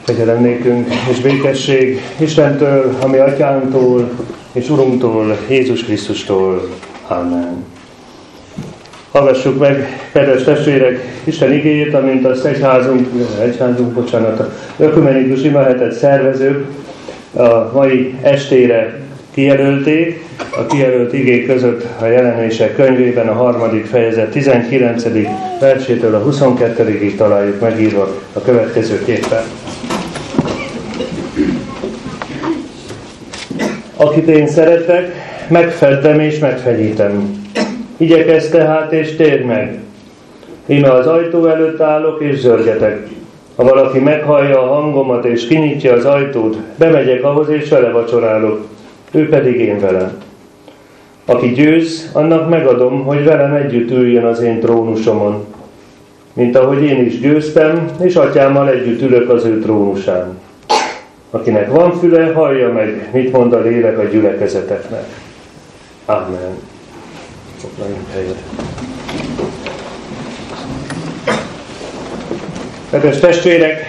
Kegyelem nékünk és békesség Istentől, a mi atyánktól és Urunktól, Jézus Krisztustól. Amen. Hallgassuk meg, kedves testvérek, Isten igéjét, amint azt egyházunk, a ökumenikus imahetet szervezők a mai estére kijelölték. A kijelölt igék között a Jelenések könyvében a 3. fejezet 19. versétől a 22-ig találjuk megírva a következőképpen. Akit én szeretek, megfeddem és megfenyítem. Igyekezz tehát és térd meg. Íme az ajtó előtt állok és zörgetek. Ha valaki meghallja a hangomat és kinyitja az ajtót, bemegyek ahhoz és vele vacsorálok, ő pedig én velem. Aki győz, annak megadom, hogy velem együtt üljön az én trónusomon, mint ahogy én is győztem, és atyámmal együtt ülök az ő trónusán. Akinek van füle, hallja meg, mit mond a lélek a gyülekezeteknek. Amen. Foglaljunk helyet. Kedves testvérek,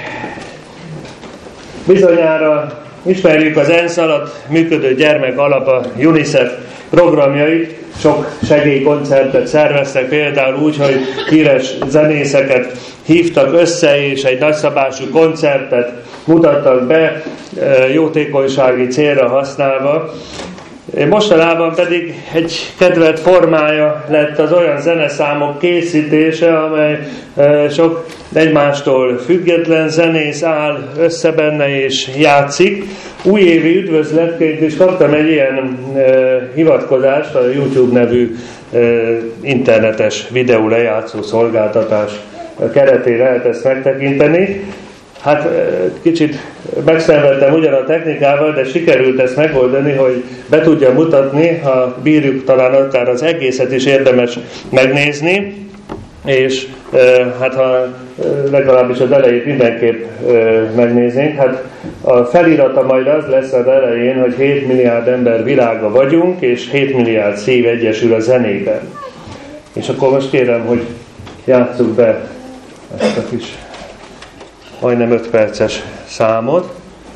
bizonyára ismerjük az ENSZ alatt működő gyermek alap, a UNICEF programjait. Sok segélykoncertet szerveztek, például úgy, hogy híres zenészeket hívtak össze, és egy nagyszabású koncertet mutattak be, jótékonysági célra használva. Mostanában pedig egy kedvelt formája lett az olyan zeneszámok készítése, amely sok egymástól független zenész áll össze benne és játszik. Újévi üdvözletként is kaptam egy ilyen hivatkozást, a YouTube nevű internetes videó lejátszó szolgáltatás keretén lehet ezt megtekinteni. Hát kicsit megszenvedtem ugyan a technikával, de sikerült ezt megoldani, hogy be tudja mutatni, ha bírjuk, talán akár az egészet is érdemes megnézni, és hát ha legalábbis az elejét mindenképp megnéznénk, hát a felirata majd az lesz az elején, hogy 7 milliárd ember világa vagyunk, és 7 milliárd szív egyesül a zenében. És akkor most kérem, hogy játsszuk be ezt a kis majdnem 5 perces számot.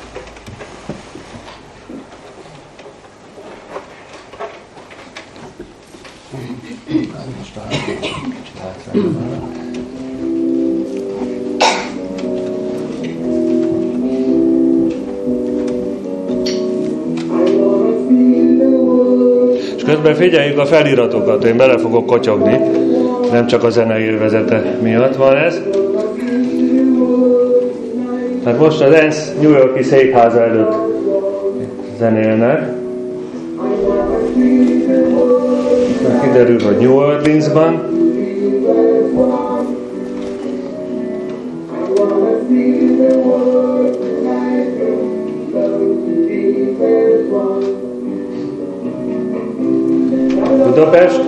És közben figyeljük a feliratokat, én bele fogok kotyogni, nem csak a zenei élvezete miatt van ez. Hát most az ENSZ New York-i székháza előtt zenélnek. Kiderül, hogy New Orleansban. Budapest.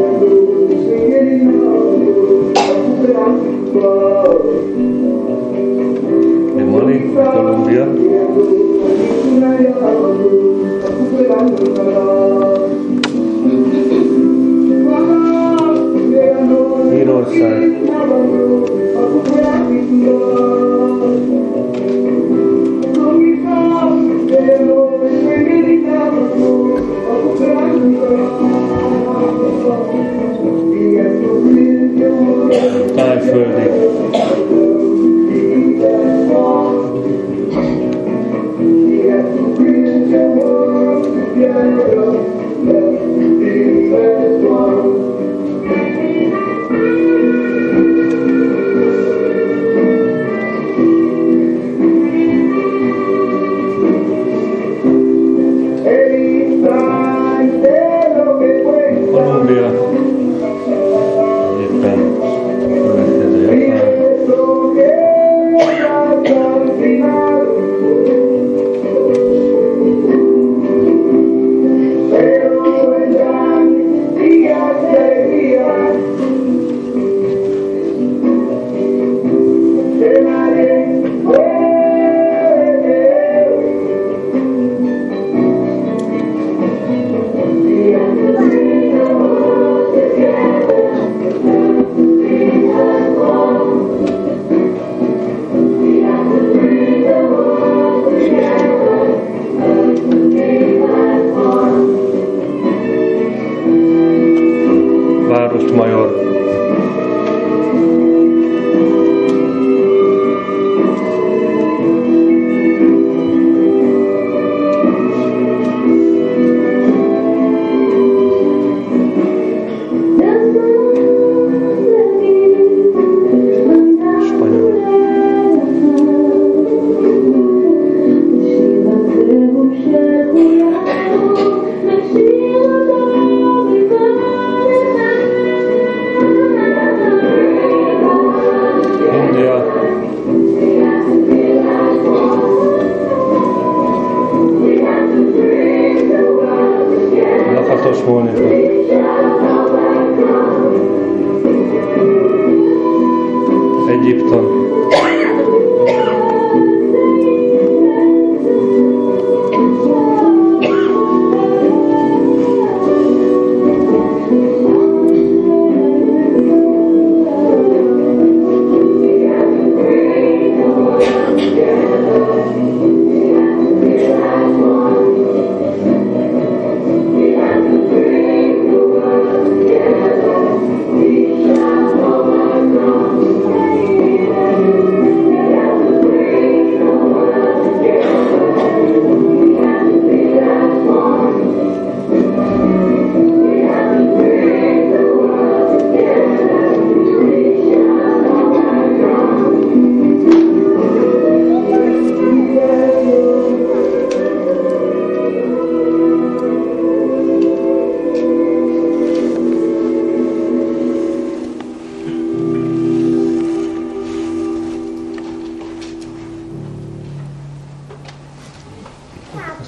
Columbia. Írország. Tájföldi. Columbia. Éppen következő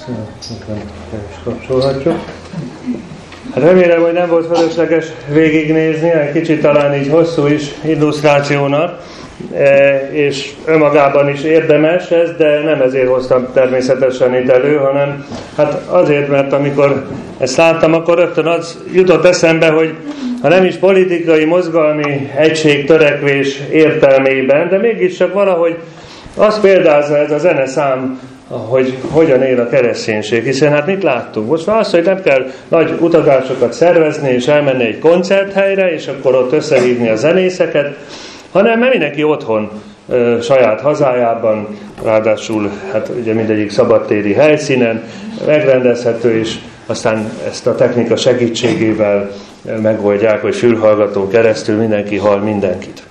kapcsolhatjuk. Hát remélem, hogy nem volt felesleges végignézni, egy kicsit talán így hosszú is illusztrációnak, és önmagában is érdemes ez, de nem ezért hoztam természetesen itt elő, hanem hát azért, mert amikor ezt láttam, akkor rögtön az jutott eszembe, hogy ha nem is politikai, mozgalmi egység, törekvés értelmében, de mégiscsak valahogy azt példázza ez a zeneszám, hogy hogyan él a kereszténység, hiszen hát mit láttunk? Most már azt, hogy nem kell nagy utazásokat szervezni, és elmenni egy koncerthelyre, és akkor ott összehívni a zenészeket, hanem mindenki otthon, saját hazájában, ráadásul hát ugye mindegyik szabadtéri helyszínen megrendezhető, és aztán ezt a technika segítségével megoldják, hogy fülhallgatón keresztül mindenki hall mindenkit.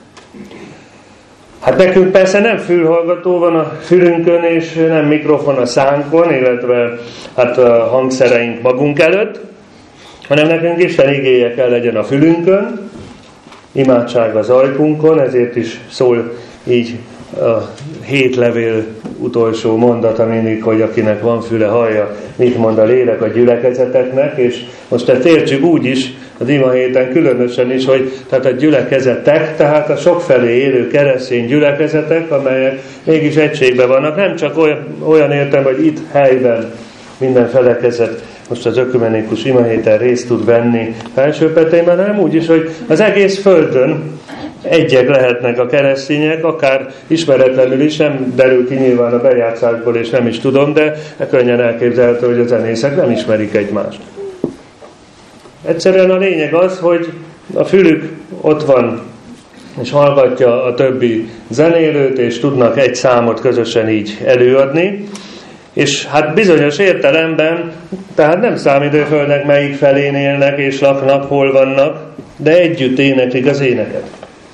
Hát nekünk persze nem fülhallgató van a fülünkön, és nem mikrofon a szánkon, illetve hát a hangszereink magunk előtt, hanem nekünk Isten igéje kell legyen a fülünkön, imádság az ajkunkon, ezért is szól így a 7 levél utolsó mondata mindig, hogy akinek van füle, hallja, mit mond a lélek a gyülekezeteknek, és most ezt értsük úgy is, az ima héten különösen is, hogy tehát a gyülekezetek, tehát a sokfelé élő keresztény gyülekezetek, amelyek mégis egységben vannak, nem csak olyan értem, hogy itt helyben minden felekezet most az ökumenikus ima héten részt tud venni felsőpetében, hanem úgy is, hogy az egész földön egyek lehetnek a keresztények, akár ismeretlenül is, nem derül ki nyilván a bejátszásból, és nem is tudom, de könnyen elképzelhető, hogy a zenészek nem ismerik egymást. Egyszerűen a lényeg az, hogy a fülük ott van, és hallgatja a többi zenélőt, és tudnak egy számot közösen így előadni, és hát bizonyos értelemben, tehát nem számít, hogy földnek melyik felén élnek és laknak, hol vannak, de együtt éneklik az éneket.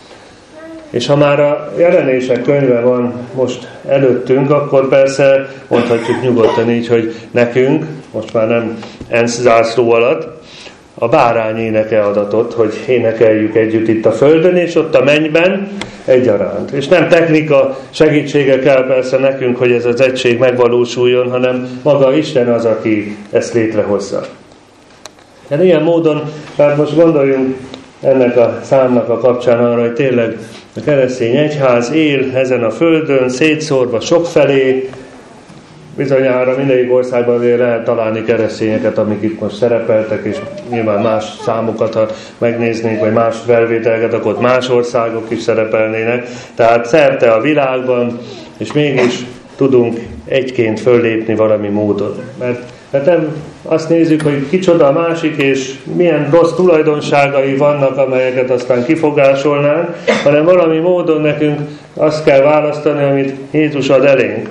És ha már a jelenések könyve van most előttünk, akkor persze mondhatjuk nyugodtan így, hogy nekünk, most már nem ENSZ zászló alatt, a bárány éneke adatot, hogy énekeljük együtt itt a földön, és ott a mennyben egyaránt. És nem technika segítsége kell persze nekünk, hogy ez az egység megvalósuljon, hanem maga Isten az, aki ezt létrehozza. De ilyen módon, tehát most gondoljunk ennek a számnak a kapcsán arra, hogy tényleg a keresztény egyház él ezen a földön, szétszórva sokfelé. Bizonyára mindegyik országban azért lehet találni keresztényeket, amik itt most szerepeltek, és nyilván más számokat, ha megnéznénk, vagy más felvételeket, akkor ott más országok is szerepelnének. Tehát szerte a világban, és mégis tudunk egyként föllépni valami módon. Mert nem azt nézzük, hogy kicsoda a másik, és milyen rossz tulajdonságai vannak, amelyeket aztán kifogásolnánk, hanem valami módon nekünk azt kell választani, amit Jézus ad elénk.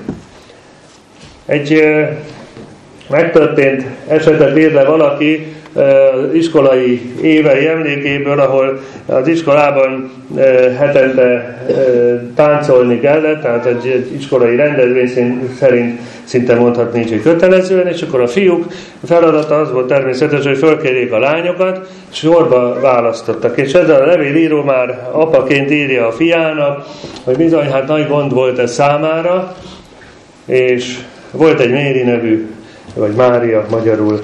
Egy megtörtént esetet ír le valaki iskolai évei emlékéből, ahol az iskolában hetente táncolni kellett, tehát egy iskolai rendezvény szerint szinte mondhatni így, hogy kötelezően, és akkor a fiúk feladata az volt természetes, hogy fölkérjék a lányokat, sorba választottak. És ezzel a levélíró már apaként írja a fiának, hogy bizony, hát nagy gond volt ez számára, és volt egy Méri nevű, vagy Mária magyarul,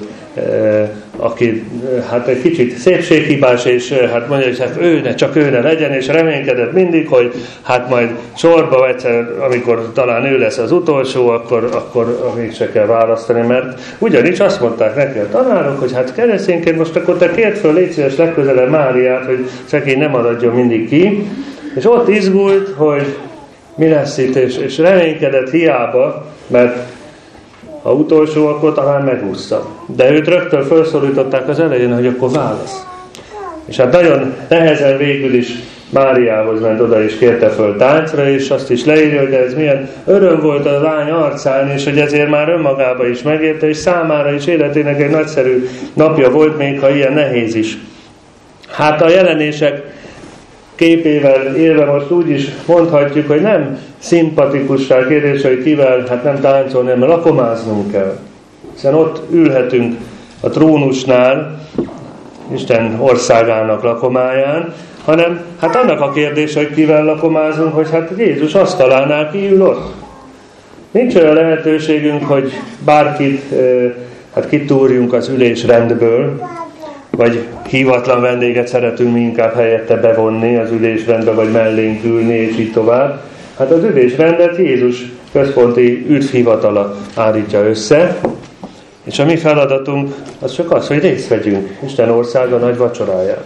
aki hát egy kicsit szépséghibás, és hát mondja, hogy hát csak ő ne legyen, és reménykedett mindig, hogy hát majd sorba egyszer, amikor talán ő lesz az utolsó, akkor mégse kell választani, mert ugyanis azt mondták neki a tanárok, hogy hát keresztényként most akkor te kért föl, légy szíves legközelebb Máriát, hogy szegény nem maradjon mindig ki, és ott izgult, hogy mi lesz itt, és reménykedett hiába, mert ha utolsó, akkor talán megúszta. De őt rögtön felszólították az elején, hogy akkor válasz. És hát nagyon nehezen végül is Máriához ment oda, és kérte föl táncra, és azt is leírja, hogy ez milyen öröm volt a lány arcán, és hogy ezért már önmagába is megérte, és számára is életének egy nagyszerű napja volt, még ha ilyen nehéz is. Hát a jelenések képével élve most úgy is mondhatjuk, hogy nem szimpatikussá kérdés, hogy kivel, hát nem táncolni, hanem lakomáznunk kell. Hiszen ott ülhetünk a trónusnál, Isten országának lakomáján, hanem hát annak a kérdés, hogy kivel lakomázunk, hogy hát Jézus asztalánál ki ül ott. Nincs olyan lehetőségünk, hogy bárkit kitúrjunk az ülésrendből, vagy hívatlan vendéget szeretünk mi inkább helyette bevonni az ülésrendbe, vagy mellénk ülni, és így tovább. Hát az ülésrendet Jézus központi üdvhivatala állítja össze, és a mi feladatunk az csak az, hogy részt vegyünk Isten országa nagy vacsoráján.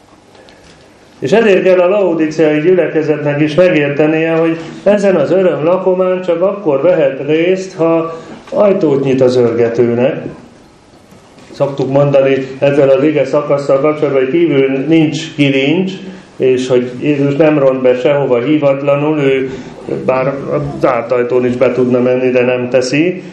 És ezért kell a laodíceai gyülekezetnek is megértenie, hogy ezen az öröm lakomán csak akkor vehet részt, ha ajtót nyit az örgetőnek. Szoktuk mondani ezzel az ige szakasszal kapcsolatban, hogy kívül nincs kilincs, és hogy Jézus nem ront be sehova hívatlanul, ő bár zárt ajtón is be tudna menni, de nem teszi.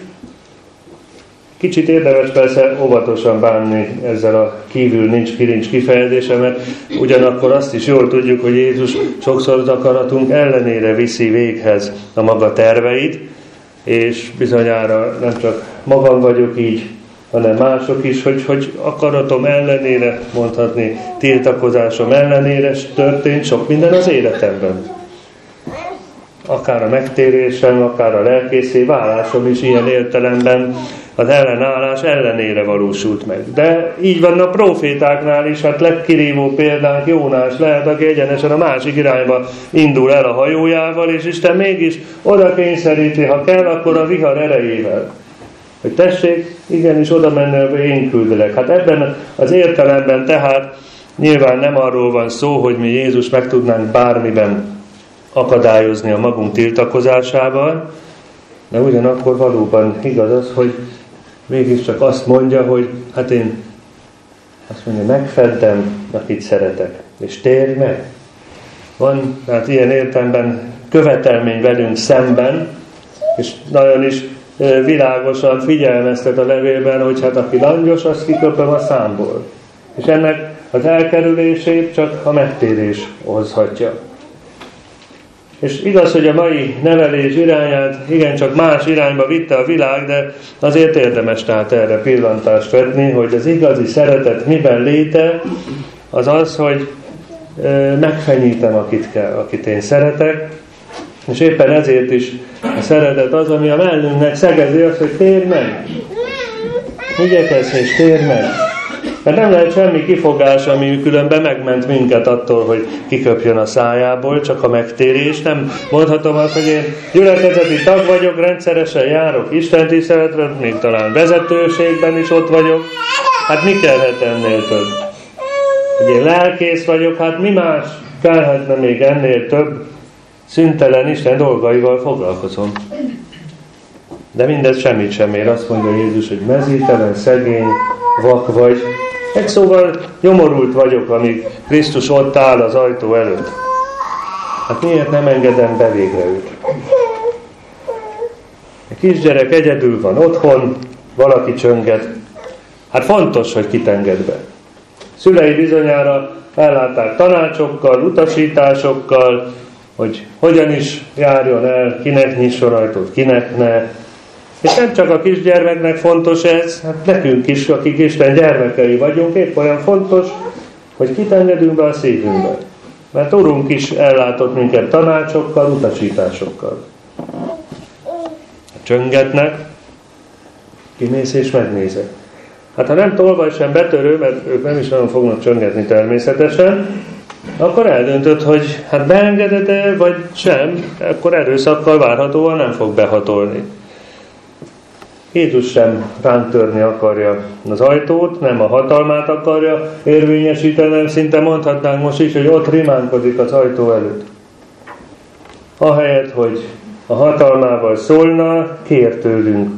Kicsit érdemes persze óvatosan bánni ezzel a kívül nincs kilincs kifejezése, mert ugyanakkor azt is jól tudjuk, hogy Jézus sokszor az akaratunk ellenére viszi véghez a maga terveit, és bizonyára nem csak magam vagyok így, hanem mások is, hogy akaratom ellenére, mondhatni, tiltakozásom ellenére történt sok minden az életemben. Akár a megtérésem, akár a lelkészé válásom is ilyen értelemben az ellenállás ellenére valósult meg. De így van a profétáknál is, hát legkirívó példánk Jónás lehet, aki egyenesen a másik irányba indul el a hajójával, és Isten mégis oda kényszeríti, ha kell, akkor a vihar erejével. Hogy tessék, igenis oda menni, én küldelek. Hát ebben az értelemben tehát nyilván nem arról van szó, hogy mi Jézus meg tudnánk bármiben akadályozni a magunk tiltakozásával, de ugyanakkor valóban igaz az, hogy mégiscsak azt mondja, hogy hát én azt mondja, megfeddem, akit szeretek, és térj meg. Van hát ilyen értelemben követelmény velünk szemben, és nagyon is világosan figyelmeztet a levélben, hogy hát aki langyos, azt kiköpöm a számból. És ennek az elkerülését csak a megtérés hozhatja. És igaz, hogy a mai nevelés irányát igencsak más irányba vitte a világ, de azért érdemes tehát erre pillantást vetni, hogy az igazi szeretet miben léte, az az, hogy megfenyítem, akit kell, akit én szeretek, és éppen ezért is a szeretet az, ami a mellünknek szegezi azt, hogy térj meg. Igyekezz és térj meg. Mert nem lehet semmi kifogás, ami különben megment minket attól, hogy kiköpjön a szájából, csak a megtérés. Nem mondhatom azt, hogy én gyülekezeti tag vagyok, rendszeresen járok istentiszteletre, még talán vezetőségben is ott vagyok. Hát mi kellhet ennél több? Hogy én lelkész vagyok, hát mi más kellhetne még ennél több? Szüntelen Isten dolgaival foglalkozom. De mindez semmit sem ér. Azt mondja Jézus, hogy mezítelen, szegény, vak vagy. Egy szóval nyomorult vagyok, amíg Krisztus ott áll az ajtó előtt. Hát miért nem engedem be végre őt? A kisgyerek egyedül van otthon, valaki csönget. Hát fontos, hogy kit enged be. Szülei bizonyára ellátták tanácsokkal, utasításokkal, hogy hogyan is járjon el, kinek nyisson ajtót, kinek ne. És nem csak a kisgyermeknek fontos ez, hát nekünk is, akik Isten gyermekei vagyunk, épp olyan fontos, hogy kit engedünk be a szívünkbe. Mert Urunk is ellátott minket tanácsokkal, utasításokkal. Csöngetnek, kimész és megnézed. Hát ha nem tolvaj sem betörő, mert ők nem is nagyon fognak csöngetni természetesen, akkor eldöntöd, hogy hát beengeded-e, vagy sem, akkor erőszakkal várhatóan nem fog behatolni. Jézus sem ránk törni akarja az ajtót, nem a hatalmát akarja érvényesíteni, szinte mondhatnánk most is, hogy ott rimánkodik az ajtó előtt. Ahelyett, hogy a hatalmával szólna, kér tőlünk.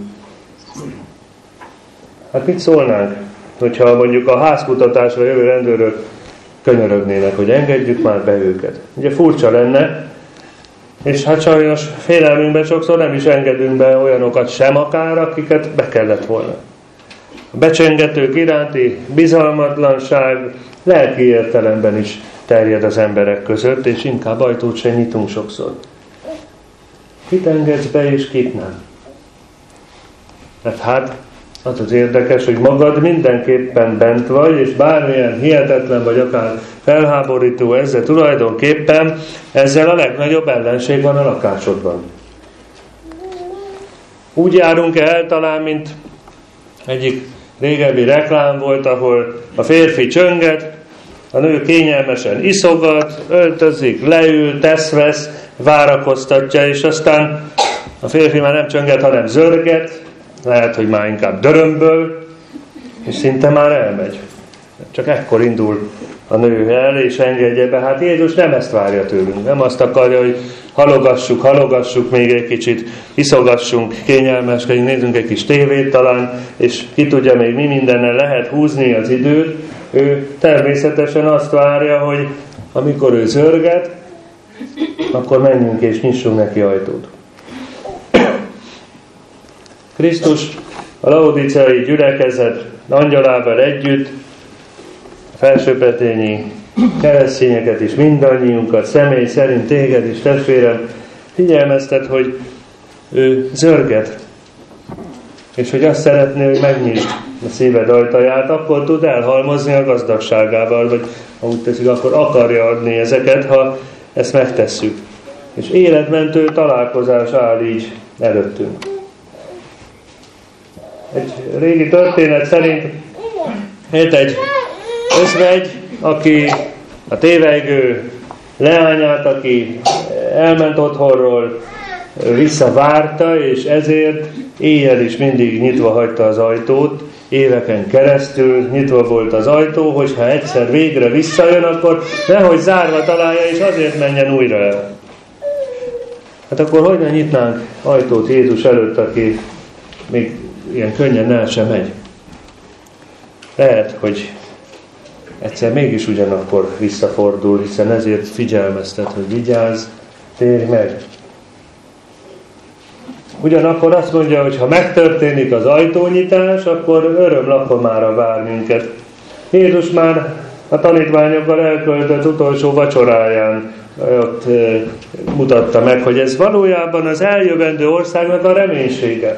Hát mit szólnánk, hogyha mondjuk a házkutatásra jövő rendőrök könyörögnének, hogy engedjük már be őket. Ugye furcsa lenne, és hát sajnos félelmünkben sokszor nem is engedünk be olyanokat sem akár, akiket be kellett volna. A becsengetők iránti bizalmatlanság lelki értelemben is terjed az emberek között, és inkább ajtót sem nyitunk sokszor. Kit engedsz be, és kit nem? Mert hát az az érdekes, hogy magad mindenképpen bent vagy, és bármilyen hihetetlen vagy akár felháborító ezzel tulajdonképpen, ezzel a legnagyobb ellenség van a lakásodban. Úgy járunk el talán, mint egyik régebbi reklám volt, ahol a férfi csönget, a nő kényelmesen iszogat, öltözik, leül, tesz-vesz, várakoztatja, és aztán a férfi már nem csönget, hanem zörget, lehet, hogy már inkább dörömböl, és szinte már elmegy. Csak ekkor indul a nő el, és engedje be. Hát Jézus nem ezt várja tőlünk. Nem azt akarja, hogy halogassuk még egy kicsit, iszogassunk, kényelmeskedjünk, nézzünk egy kis tévét talán, és ki tudja még mi mindennel lehet húzni az időt. Ő természetesen azt várja, hogy amikor ő zörget, akkor menjünk és nyissunk neki ajtót. Krisztus a laodiceai gyülekezet angyalával együtt, a felsőbretényi keresztényeket is, mindannyiunkat, személy szerint téged is, testvérem, figyelmeztet, hogy ő zörget, és hogy azt szeretné, hogy megnyisd a szíved ajtaját, akkor tud elhalmozni a gazdagságával, vagy ha úgy teszik, akkor akarja adni ezeket, ha ezt megtesszük. És életmentő találkozás áll így előttünk. Egy régi történet szerint élt egy özvegy, aki a tévejgő leányát, aki elment otthonról, visszavárta, és ezért éjjel is mindig nyitva hagyta az ajtót, éveken keresztül nyitva volt az ajtó, hogyha egyszer végre visszajön, akkor nehogy zárva találja, és azért menjen újra el. Hát akkor hogyan nyitnánk ajtót Jézus előtt, aki még ilyen könnyen el sem megy? Lehet, hogy egyszer mégis ugyanakkor visszafordul, hiszen ezért figyelmeztet, hogy vigyázz, térj meg. Ugyanakkor azt mondja, hogy ha megtörténik az ajtónyitás, akkor örömlakomára vár minket. Jézus már a tanítványokkal elköltött utolsó vacsoráján ott mutatta meg, hogy ez valójában az eljövendő országnak a reménysége.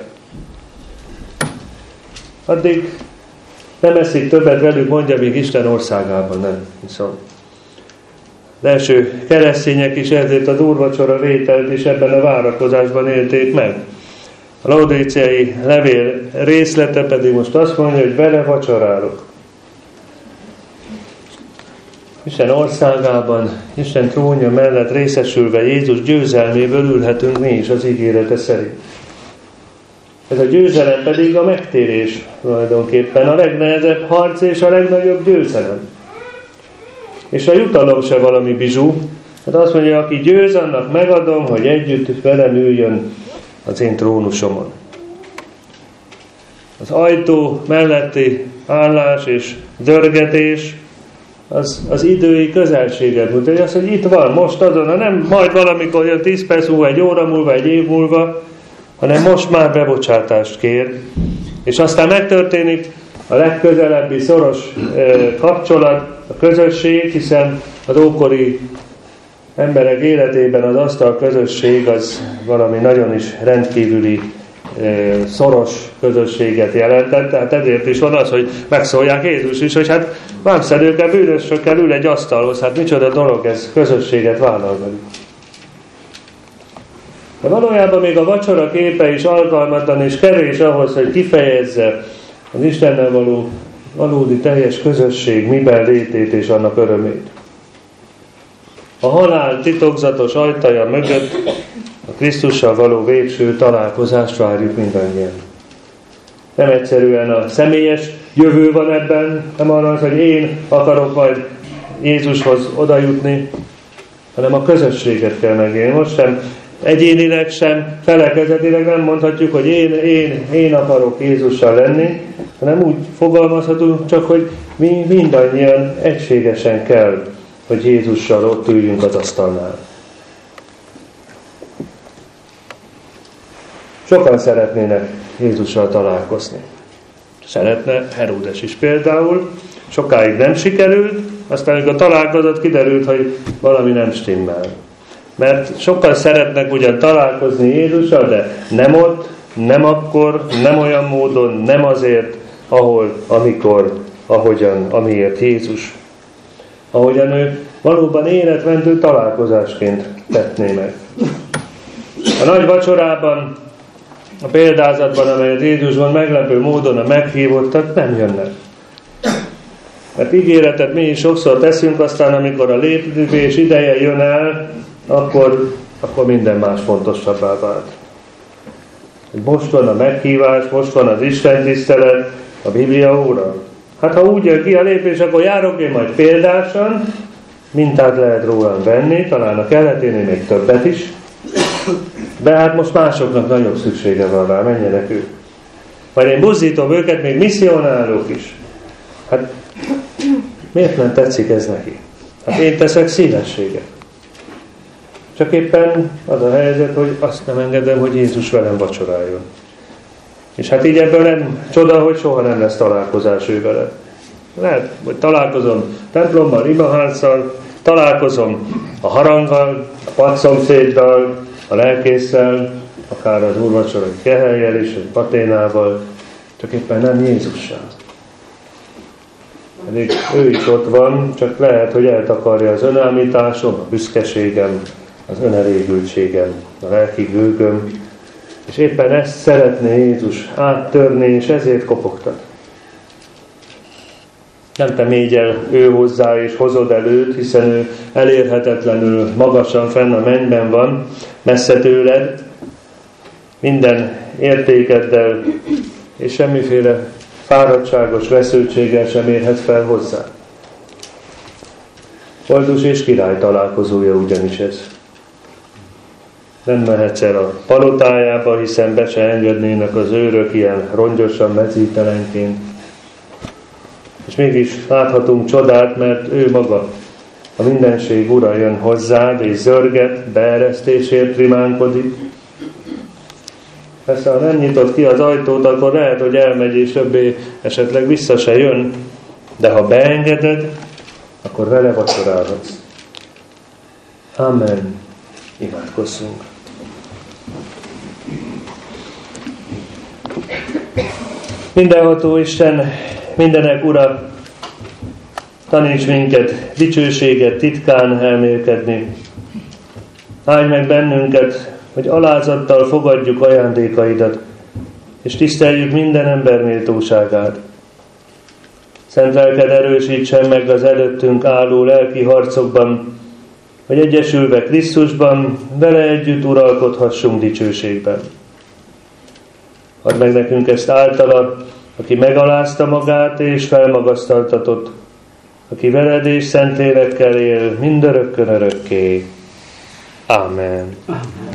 Addig nem eszik többet velük, mondja, még Isten országában nem. Viszont az első keresztények is ezért az úrvacsora vételt is ebben a várakozásban élték meg. A laodiceai levél részlete pedig most azt mondja, hogy vele vacsorálok. Isten országában, Isten trónja mellett részesülve Jézus győzelméből ülhetünk mi is az ígérete szerint. Ez a győzelem pedig a megtérés tulajdonképpen, a legnehezebb harc és a legnagyobb győzelem. És a jutalom se valami bizsú. Hát azt mondja, aki győz, annak megadom, hogy együtt velem üljön az én trónusomon. Az ajtó melletti állás és dörgetés az idői közelséget mutatja. Az, hogy itt van, most azon, nem majd valamikor jön 10 perc múlva, 1 óra múlva, 1 év múlva, hanem most már bebocsátást kér. És aztán megtörténik a legközelebbi szoros kapcsolat, a közösség, hiszen az ókori emberek életében az asztal közösség az valami nagyon is rendkívüli szoros közösséget jelentett, tehát ezért is van az, hogy megszólják Jézus is, hogy hát vámszedőkkel, bűnösökkel ül egy asztalhoz, hát micsoda dolog ez, közösséget vállal velük. De valójában még a vacsora képe is alkalmatlan és kevés ahhoz, hogy kifejezze az Istennel való valódi teljes közösség miben létét és annak örömét. A halál titokzatos ajtaja mögött a Krisztussal való végső találkozást várjuk mindannyian. Nem egyszerűen a személyes jövő van ebben, nem arra az, hogy én akarok majd Jézushoz odajutni, hanem a közösséget kell megélni. Most sem egyénileg, sem felekezetileg nem mondhatjuk, hogy én akarok Jézussal lenni, hanem úgy fogalmazhatunk csak, hogy mi mindannyian egységesen kell, hogy Jézussal ott üljünk az asztalnál. Sokan szeretnének Jézussal találkozni. Szeretne Heródes is például. Sokáig nem sikerült, aztán amikor találkozott, kiderült, hogy valami nem stimmel. Mert sokan szeretnek ugyan találkozni Jézussal, de nem ott, nem akkor, nem olyan módon, nem azért, ahol, amikor, ahogyan, amiért Jézus. Ahogyan ő valóban életmentő találkozásként tettné meg. A nagy vacsorában a példázatban, amelyet Jézus mond, meglepő módon a meghívottak nem jönnek. Mert ígéretet mi is sokszor teszünk, aztán amikor a lépés ideje jön el, akkor minden más fontosabbá vált. Most van a meghívás, most van az istentisztelet, a Biblia óra. Hát ha úgy jön ki a lépés, akkor járok én majd példásan, mintát lehet rólam venni, talán a keleténél még többet is, de hát most másoknak nagyobb szüksége van rá, menjenek ők. Majd én buzdítom őket, még misszionálok is. Hát miért nem tetszik ez neki? Hát én teszek szívességet. Csak éppen az a helyzet, hogy azt nem engedem, hogy Jézus velem vacsoráljon. És hát így ebből nem csoda, hogy soha nem lesz találkozás ő vele. Lehet, hogy találkozom templommal, imaházzal, találkozom a haranggal, a padszomszéddal, a lelkésszel, akár az úrvacsorai Kehelyjel is, vagy Paténával, csak éppen nem Jézussal. Pedig ő is ott van, csak lehet, hogy eltakarja az önállításom, a büszkeségem, az önelégültségem, a lelki gőgöm, és éppen ezt szeretné Jézus áttörni, és ezért kopogtat. Nem te mégy el ő hozzá, és hozod el őt, hiszen ő elérhetetlenül magasan fenn a mennyben van, messze tőled, minden értékeddel, és semmiféle fáradtságos veszültséggel sem érhet fel hozzá. Boldog és király találkozója ugyanis ez. Nem mehetsz el a palotájába, hiszen be se engednének az őrök ilyen rongyosan, mezítelenként. És mégis láthatunk csodát, mert ő maga, a mindenség ura jön hozzád, és zörget, beeresztésért rimánkodik. Persze, ha nem nyitott ki az ajtót, akkor lehet, hogy elmegy, és többé esetleg vissza se jön, de ha beengeded, akkor vele vacsorálhatsz. Amen. Imádkozzunk. Mindenható Isten, mindenek Ura, taníts minket dicsőséget titkán elmélkedni. Áldj meg bennünket, hogy alázattal fogadjuk ajándékaidat, és tiszteljük minden ember méltóságát. Szent lelked erősítsen meg az előttünk álló lelki harcokban, hogy egyesülve Krisztusban vele együtt uralkodhassunk dicsőségben. Add meg nekünk ezt általa, aki megalázta magát és felmagasztaltatott, aki veled és Szentlélekkel él mindörökkön örökké. Amen.